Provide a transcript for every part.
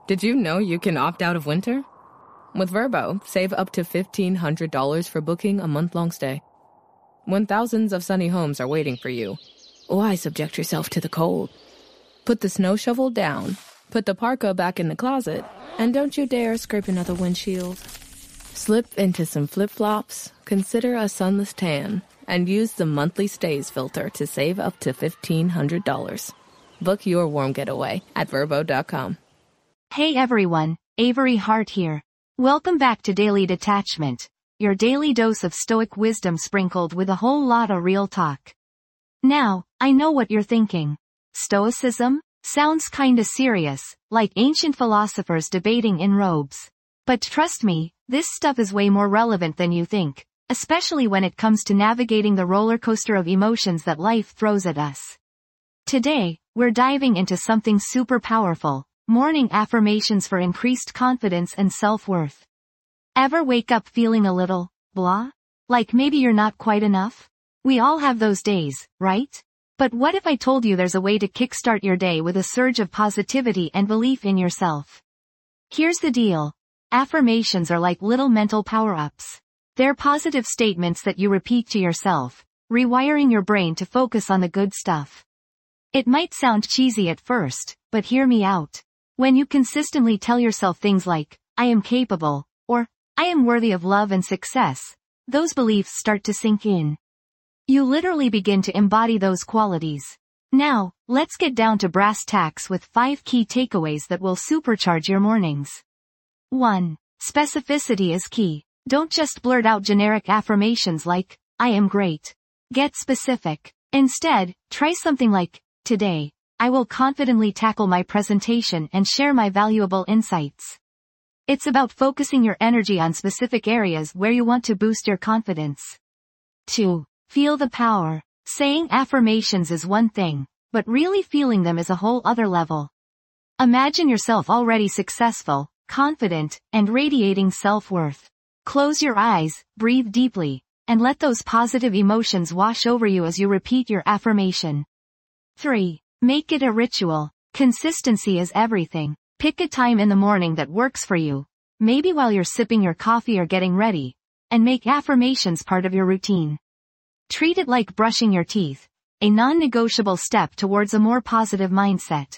Did you know you can opt out of winter? With Vrbo, save up to $1,500 for booking a month-long stay. When thousands of sunny homes are waiting for you, why subject yourself to the cold? Put the snow shovel down, put the parka back in the closet, and don't you dare scrape another windshield. Slip into some flip-flops, consider a sunless tan, and use the monthly stays filter to save up to $1,500. Book your warm getaway at Vrbo.com. Hey everyone, Avery Hart here. Welcome back to Daily Detachment, your daily dose of stoic wisdom sprinkled with a whole lot of real talk. Now, I know what you're thinking. Stoicism? Sounds kinda serious, like ancient philosophers debating in robes. But trust me, this stuff is way more relevant than you think, especially when it comes to navigating the roller coaster of emotions that life throws at us. Today, we're diving into something super powerful. Morning affirmations for increased confidence and self-worth. Ever wake up feeling a little blah? Like maybe you're not quite enough? We all have those days, right? But what if I told you there's a way to kickstart your day with a surge of positivity and belief in yourself? Here's the deal. Affirmations are like little mental power-ups. They're positive statements that you repeat to yourself, rewiring your brain to focus on the good stuff. It might sound cheesy at first, but hear me out. When you consistently tell yourself things like, I am capable, or, I am worthy of love and success, those beliefs start to sink in. You literally begin to embody those qualities. Now, let's get down to brass tacks with 5 key takeaways that will supercharge your mornings. 1. Specificity is key. Don't just blurt out generic affirmations like, I am great. Get specific. Instead, try something like, today, I will confidently tackle my presentation and share my valuable insights. It's about focusing your energy on specific areas where you want to boost your confidence. 2. Feel the power. Saying affirmations is one thing, but really feeling them is a whole other level. Imagine yourself already successful, confident, and radiating self-worth. Close your eyes, breathe deeply, and let those positive emotions wash over you as you repeat your affirmation. 3. Make it a ritual. Consistency is everything. Pick a time in the morning that works for you, maybe while you're sipping your coffee or getting ready, and make affirmations part of your routine. Treat it like brushing your teeth, a non-negotiable step towards a more positive mindset.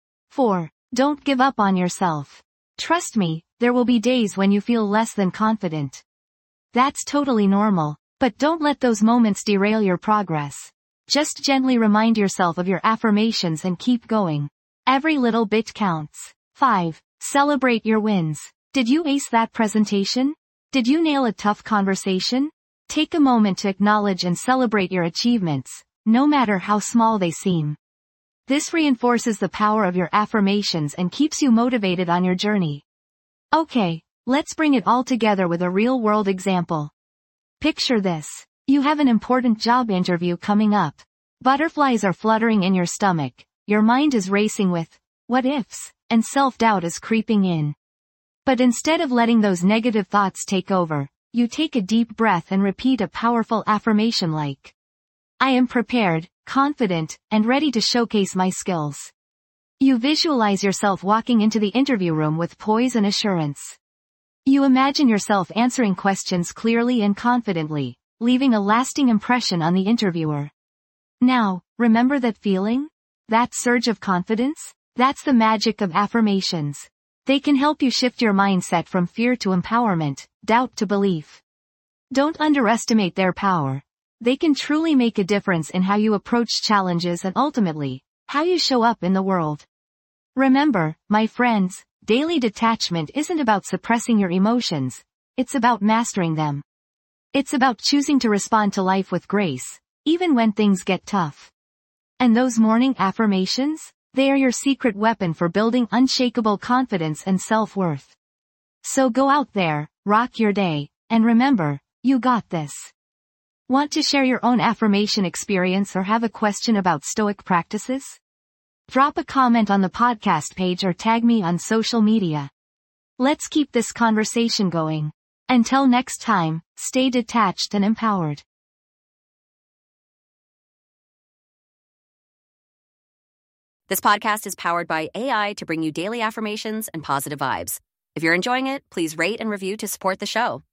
4. Don't give up on yourself. Trust me, there will be days when you feel less than confident. That's totally normal, but don't let those moments derail your progress. Just gently remind yourself of your affirmations and keep going. Every little bit counts. 5. Celebrate your wins. Did you ace that presentation? Did you nail a tough conversation? Take a moment to acknowledge and celebrate your achievements, no matter how small they seem. This reinforces the power of your affirmations and keeps you motivated on your journey. Okay, let's bring it all together with a real-world example. Picture this. You have an important job interview coming up. Butterflies are fluttering in your stomach, your mind is racing with what ifs, and self-doubt is creeping in. But instead of letting those negative thoughts take over, you take a deep breath and repeat a powerful affirmation like, I am prepared, confident, and ready to showcase my skills. You visualize yourself walking into the interview room with poise and assurance. You imagine yourself answering questions clearly and confidently, leaving a lasting impression on the interviewer. Now, remember that feeling? That surge of confidence? That's the magic of affirmations. They can help you shift your mindset from fear to empowerment, doubt to belief. Don't underestimate their power. They can truly make a difference in how you approach challenges and ultimately, how you show up in the world. Remember, my friends, daily detachment isn't about suppressing your emotions, it's about mastering them. It's about choosing to respond to life with grace, even when things get tough. And those morning affirmations? They are your secret weapon for building unshakable confidence and self-worth. So go out there, rock your day, and remember, you got this. Want to share your own affirmation experience or have a question about Stoic practices? Drop a comment on the podcast page or tag me on social media. Let's keep this conversation going. Until next time, stay detached and empowered. This podcast is powered by AI to bring you daily affirmations and positive vibes. If you're enjoying it, please rate and review to support the show.